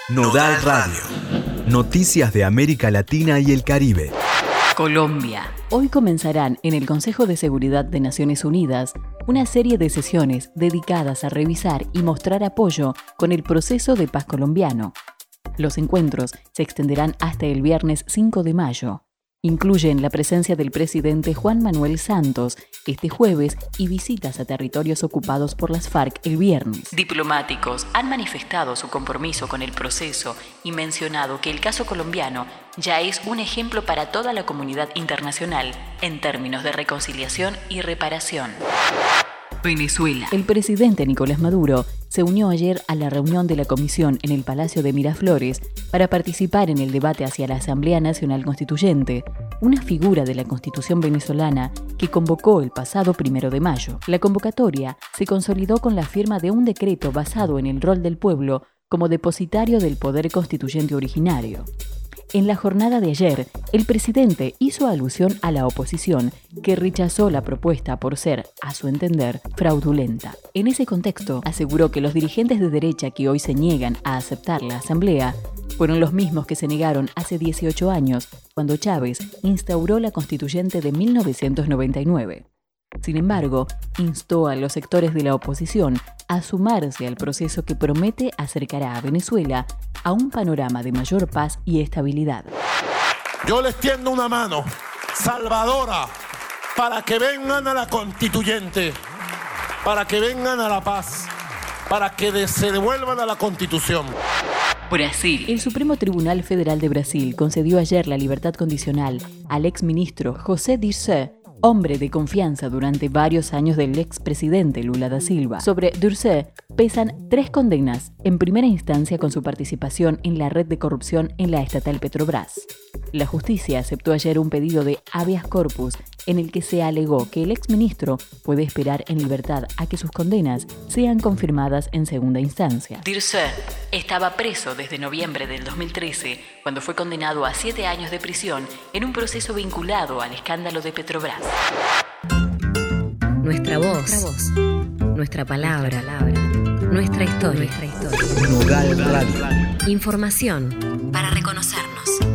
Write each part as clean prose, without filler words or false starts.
Nodal Radio. Noticias de América Latina y el Caribe. Colombia. Hoy comenzarán en el Consejo de Seguridad de Naciones Unidas una serie de sesiones dedicadas a revisar y mostrar apoyo con el proceso de paz colombiano. Los encuentros se extenderán hasta el viernes 5 de mayo. Incluyen la presencia del presidente Juan Manuel Santos este jueves y visitas a territorios ocupados por las FARC el viernes. Diplomáticos han manifestado su compromiso con el proceso y mencionado que el caso colombiano ya es un ejemplo para toda la comunidad internacional en términos de reconciliación y reparación. Venezuela. El presidente Nicolás Maduro se unió ayer a la reunión de la comisión en el Palacio de Miraflores para participar en el debate hacia la Asamblea Nacional Constituyente, una figura de la Constitución venezolana que convocó el pasado 1 de mayo. La convocatoria se consolidó con la firma de un decreto basado en el rol del pueblo como depositario del poder constituyente originario. En la jornada de ayer, el presidente hizo alusión a la oposición, que rechazó la propuesta por ser, a su entender, fraudulenta. En ese contexto, aseguró que los dirigentes de derecha que hoy se niegan a aceptar la asamblea fueron los mismos que se negaron hace 18 años, cuando Chávez instauró la constituyente de 1999. Sin embargo, instó a los sectores de la oposición a sumarse al proceso que promete acercará a Venezuela a un panorama de mayor paz y estabilidad. Yo les tiendo una mano salvadora para que vengan a la constituyente, para que vengan a la paz, para que se devuelvan a la Constitución. Brasil. El Supremo Tribunal Federal de Brasil concedió ayer la libertad condicional al exministro José Dirceu, hombre de confianza durante varios años del expresidente Lula da Silva. Sobre Dirceu pesan 3 condenas, en primera instancia con su participación en la red de corrupción en la estatal Petrobras. La justicia aceptó ayer un pedido de habeas corpus en el que se alegó que el exministro puede esperar en libertad a que sus condenas sean confirmadas en segunda instancia. Dirceu estaba preso desde noviembre del 2013, cuando fue condenado a 7 años de prisión en un proceso vinculado al escándalo de Petrobras. Nuestra voz, nuestra palabra, nuestra historia. Nodal Radio. Información para reconocernos.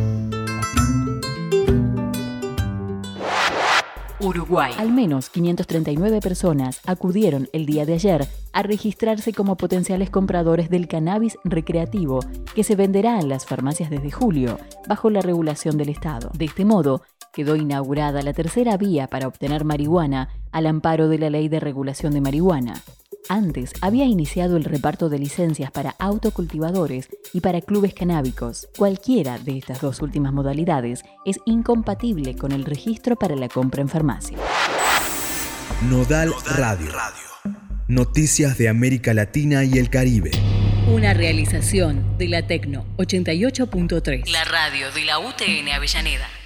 Uruguay. Al menos 539 personas acudieron el día de ayer a registrarse como potenciales compradores del cannabis recreativo que se venderá en las farmacias desde julio, bajo la regulación del Estado. De este modo, quedó inaugurada la tercera vía para obtener marihuana al amparo de la Ley de Regulación de Marihuana. Antes había iniciado el reparto de licencias para autocultivadores y para clubes canábicos. Cualquiera de estas dos últimas modalidades es incompatible con el registro para la compra en farmacia. Nodal Radio. Noticias de América Latina y el Caribe. Una realización de la Tecno 88.3. La radio de la UTN Avellaneda.